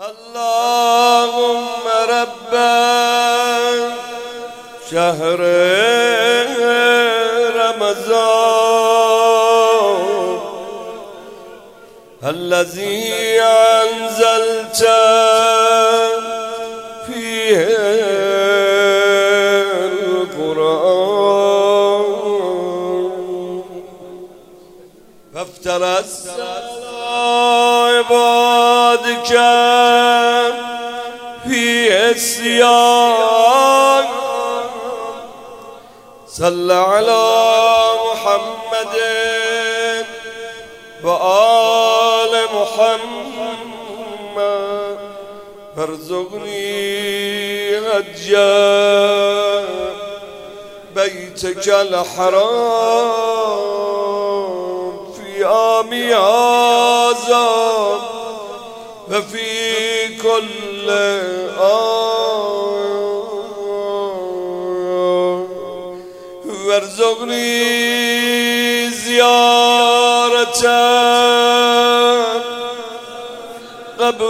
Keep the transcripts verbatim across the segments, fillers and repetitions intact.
اللهم رب شهر رمضان الذي أنزلت فيه القرآن فافترس عبادك في الصيام صل على محمد وآل محمد وارزقني هديا بيتك الحرام في عام هذا وفي كل آن وارزقني زيارة قبر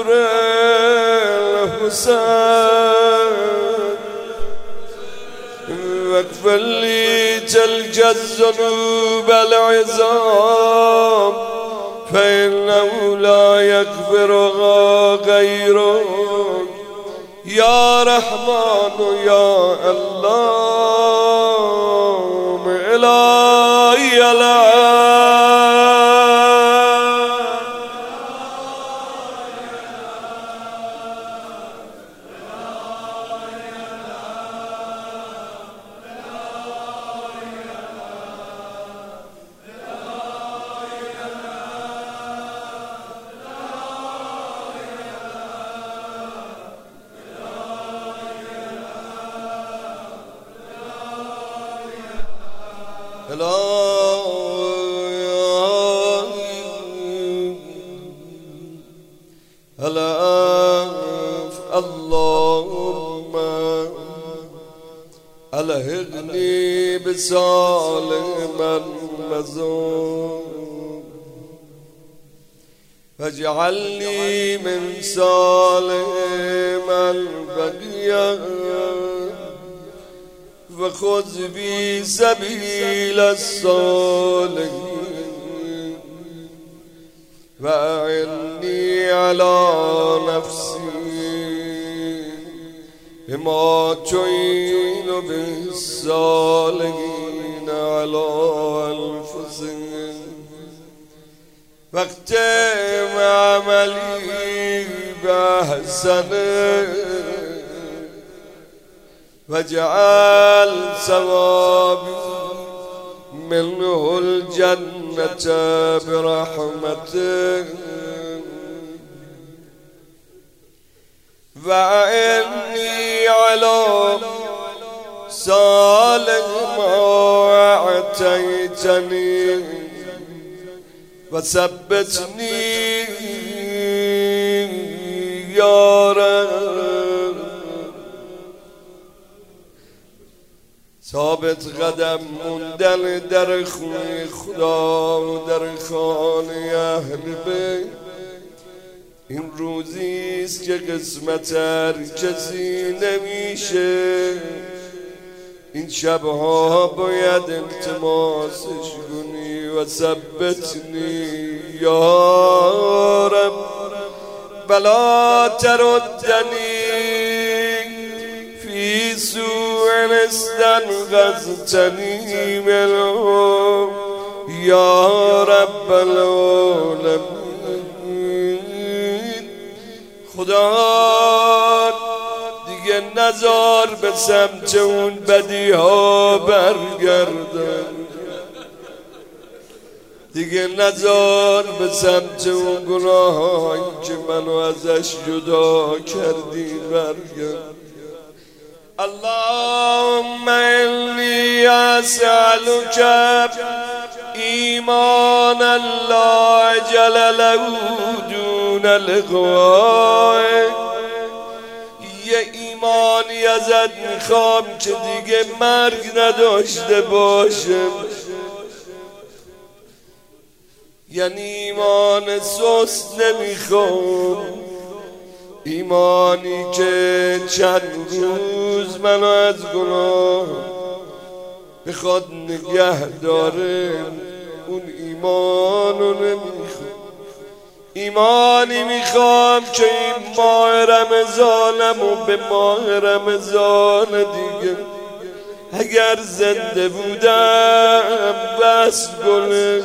الحسين واغفر لي تلك الذنوب العظام فإنه لا يغفرها غيرك يا رحمن يا الله إلهي العالم. اللهم ألهقني بسالم المزون واجعلني من سالم البقية وخذ بي سبيل الصالحين وأعني على نفسي بما تعين به الصالحين على أنفسهم واختم عملي بأحسنه واجعل ثوابي منه الجنة برحمتك وأعني على صالح ما أعطيتني وثبتني يا رب ثابت قدم موندن در خونه خدا و در خانه اهل بیت این روزی است که قسمت هر کسی نمیشه این شبها باید التماسش کنی و ثبتنی یا رب بلا تردنی فی سوء استنقذتنی منه یا رب العالمین. خدا دیگه نزار به سمت اون بدی ها برگردن دیگه نزار به سمت اون گناه هایی که منو ازش جدا کردی برگردن. اللهم انی اسألک ایمان لا اجل له دون لقائک یه ایمانی ازت میخوام که دیگه مرگ نداشته باشه یعنی ایمان سست نمیخوام ایمانی که چند روز منو از گناه بخواد نگه داره، اون ایمانو نمیخوام. ایمانی میخوام که این ماه رمضانم و به ماه رمضان دیگه اگر زنده بودم بس گله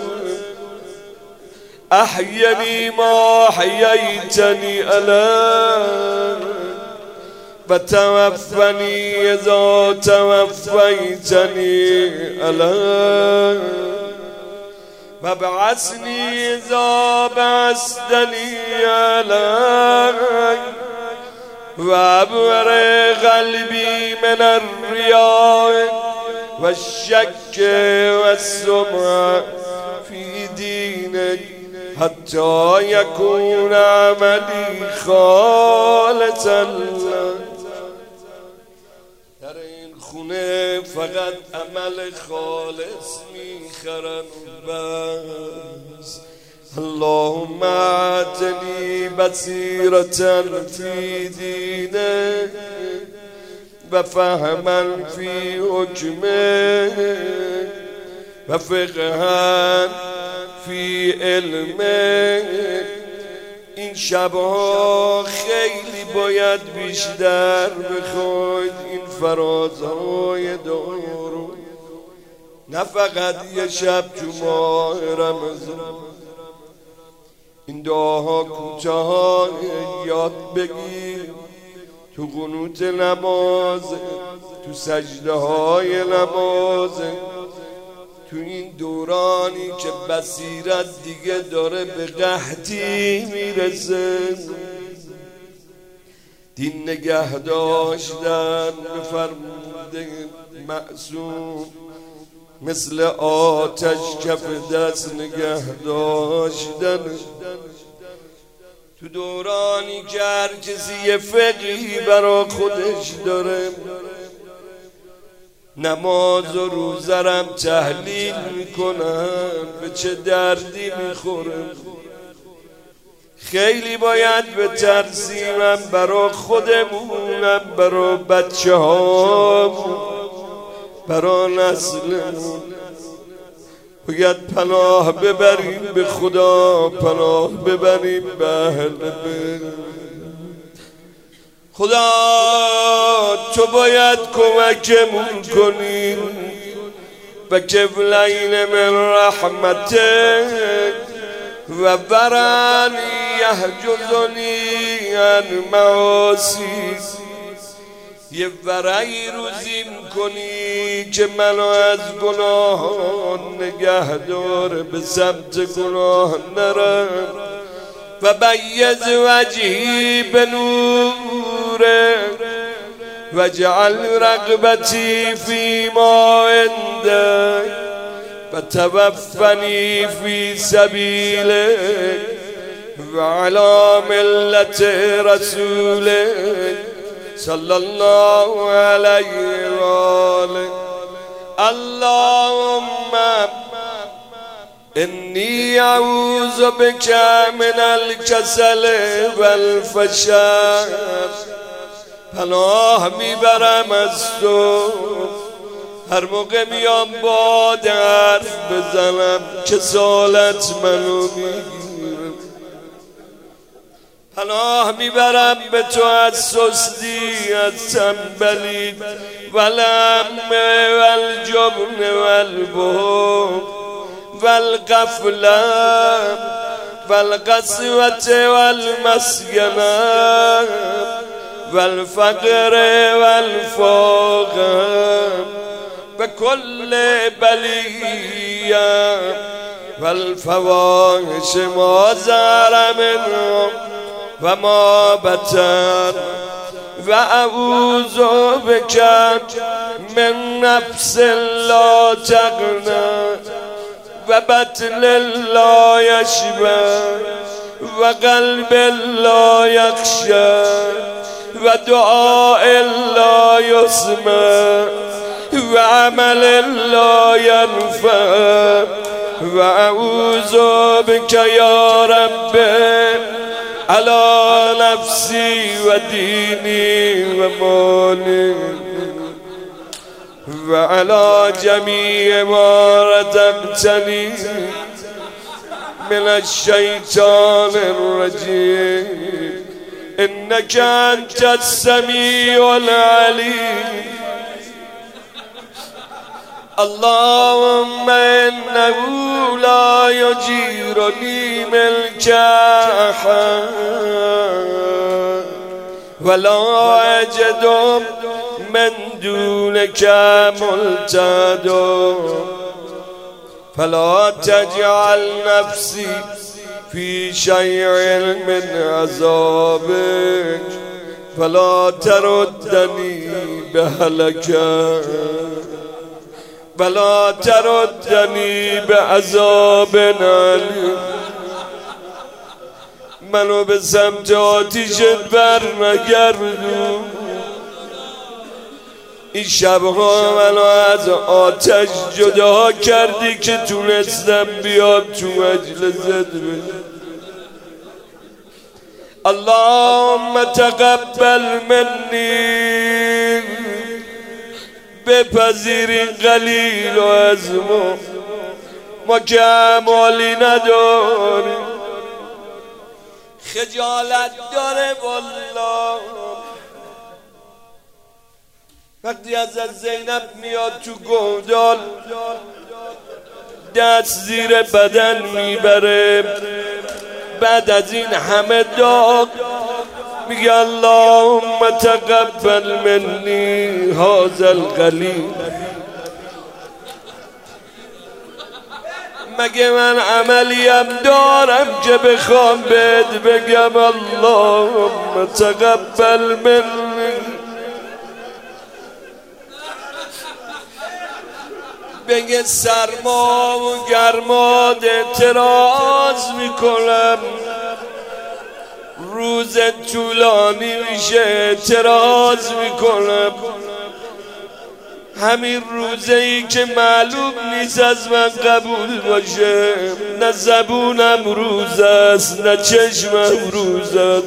احیانی ما حییتنی علیه و توفنی اذا توفیتنی علیه و بعثنی اذا بعثتنی علیه و ابر قلبی من الریاء و الشک و السمع فی دینک حتی یکون عملی خالصا لک. در این خونه فقط عمل خالص میخرن بس. اللهم اعطنی بصیرة فی دینک و فهما فی حکمک و فقها فی علمک. این شبها خیلی باید بیشتر بخواید این فرازهای دارو، نه فقط یه شب تو ماه رمضان. این دعاها کوتاه یاد بگیر تو قنوت نماز، تو سجده های نماز، تو این دورانی که بصیرت دیگه داره به قحطی میرسه. دین نگه داشتن به فرموده معصوم مثل آتش کف دست نگه داشتن. تو دورانی که هر کسی یه فقهی برا خودش داره، نماز و روزرم تحلیل میکنن به چه دردی میخوره. خیلی باید به ترسیمم برا خودمونم، برا بچه هامون، برا نسلمون. باید پناه ببریم به خدا، پناه ببریم به اهل بیت. خدا تو باید کمکمون کنی و کفلین من رحمتک و برانی یحجزنی عن معاصی. یه ورعی روزیم کنی که منو از گناه نگه داره، به سمت گناه نرم. و بیض وجهی به نوره و جعل رغبتی فی ما عندک و توفنی فی سبیلک و علی ملت رسولک صلی الله علیه و آله. اللهم انی اعوذ بک من الکسل والفشل. پناه میبرم از تو هر موقع میام با حرف بزنم کسالت منو میگیره. پناه میبرم به تو از سستی، از تنبلی والهم والجبن والبخل والغفله والقسوة والمسکنه والفقر والفقر و کل بلیه والفواحش ما ظهر منها و ما بطن. و اعوذ بک من نفس لا تغنی و بطن لا یشبع و قلب لا یخشع و دعاء لا یسمع و عمل لا ینفع. و اعوذ بک یا رب علی نفسی و دینی و مالی و علی جمیع ما رزقتنی من الشیطان الرجیم انک انت السمیع العلیم اللهم انه لا یجیرنی ملک احد ولا اجد من دونك ملتحد فلا تجعل نفسي في شيء من عذابك فلا تردني بهلكة ولا تردني بعذاب عليم منو به سمت آتیشت بر نگردون این شبها منو از آتش جدا کردی که تونستم بیام تو مجلست بشم اللهم تقبل منی بپذیر این قلیل و از ما ما که اعمالی نداریم خجالت داره والله وقتی از زینب میاد تو گودال دست زیر بدن میبره بعد از این همه داغ میگه اللهم تقبل منی هذا القلیل مگه من عملیم دارم که بخوام بهت بگم اللهم تقبل منی بگه سرما و گرما اعتراض میکنم روز طولانی میشه اعتراض میکنم همین روزه ای که معلوم نیست از من قبول باشه نه زبونم روز است نه چشمم روز است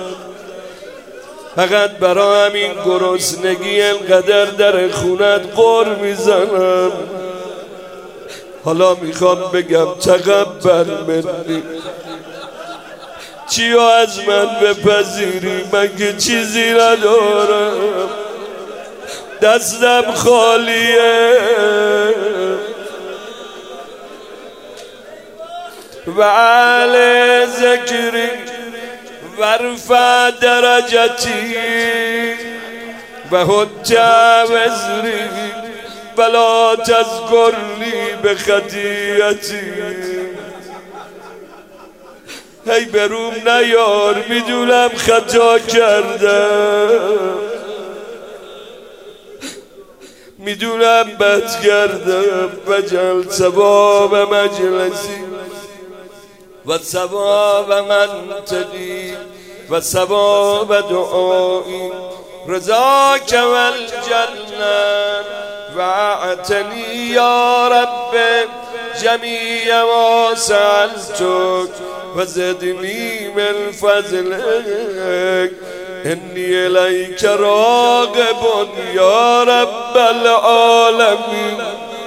فقط برای همین گرسنگی انقدر در خونت غر میزنم حالا میخوام بگم تقبل منی چیو از من بپذیری من که چیزی ندارم دستم خالیه و اهل ذکری ورفع درجتی و حج وزری ولا تذکرنی بخطیئتی هی بروم نیار میدونم خطا کردم میدونم بد کردم وجعل ثواب مجلسی و ثواب منطقی و ثواب دعایی رضاک والجنة وعدتنی یا رب جمیع ما سألتک وزدنی من فضلک انی الیک راغب یا رب العالمین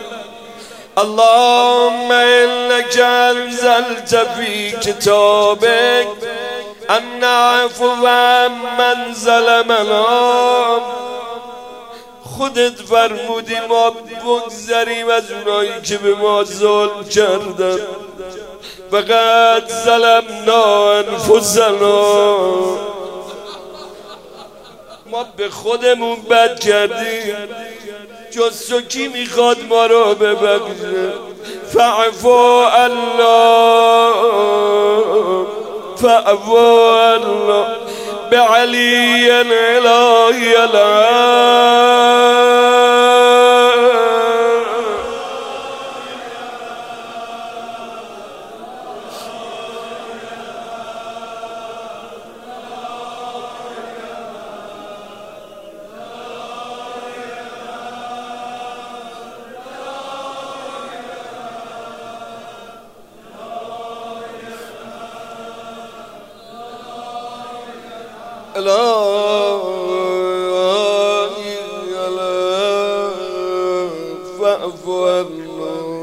اللهم انك انزلت في كتابك ان عفو من ظلمنا خودت فرمودی ما بگذریم از اونایی که به ما ظلم کردن فقط ظلمنا انفسنا ما به خودمون بد کردیم جز تو کی میخواد ما رو ببخشه فاعفو الله فاعفو الله بعلی الهی العال الهی فاعف عنا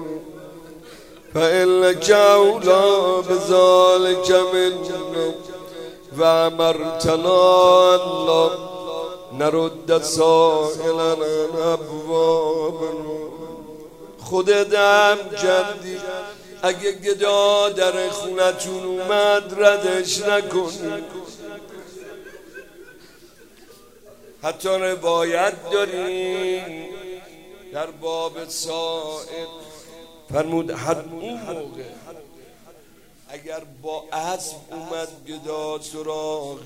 فإنك أولى بذلك منا وأمرتنا ألا نرد سائلا عن أبوابنا. خودت هم کردی اگه گدا در خونتون اومد ردش نکنی. حتی روایت داریم در باب سائل فرمود حد اون موقع اگر با اسب اومد گدا سراغ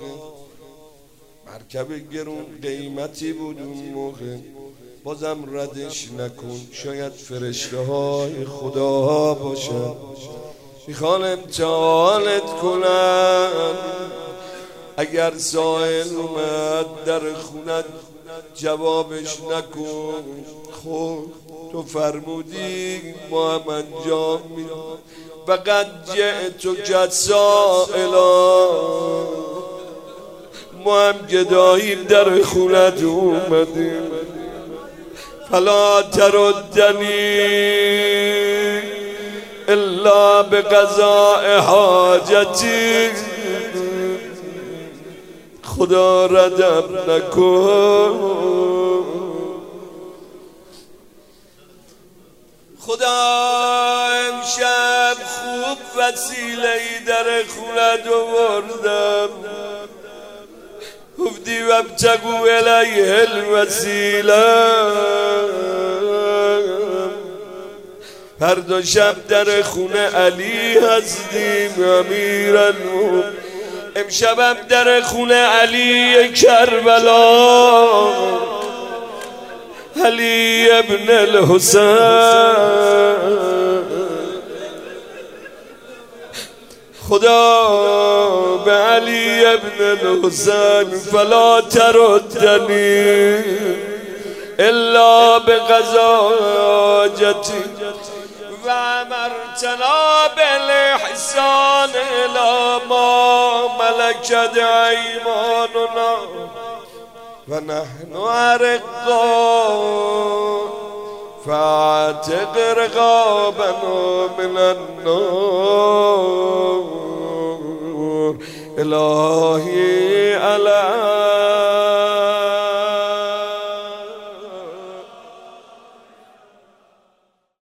مرکب گرون قیمتی بود اون موقع بازم ردش نکن، شاید فرشته های خدا باشن میخوان امتحانت کنن. اگر سائل اومد در خونت جوابش نکن. خب تو فرمودی ما هم انجام میدیم. فقط جئتو که سائلا ما هم گداییم در خونت اومدیم. فلا تردنی الا بقضاء حاجتی. خدا ردم نکن. خدا امشب خوب وسیله‌ای در خونت آوردم. گفتی وابتغوا الیه الوسیله. هر دو شب در خونه علی هستیم امیرالمومنین. امشبم در خونه علی کربلا علی ابن الحسین. خدا به علی ابن الحسین فلا تردنی الا بقضاء حاجتی و امرتنا بالاحسان الی ما ملکت ایماننا و نحن ارقا فاعتق رقابنا من النار. الهی علی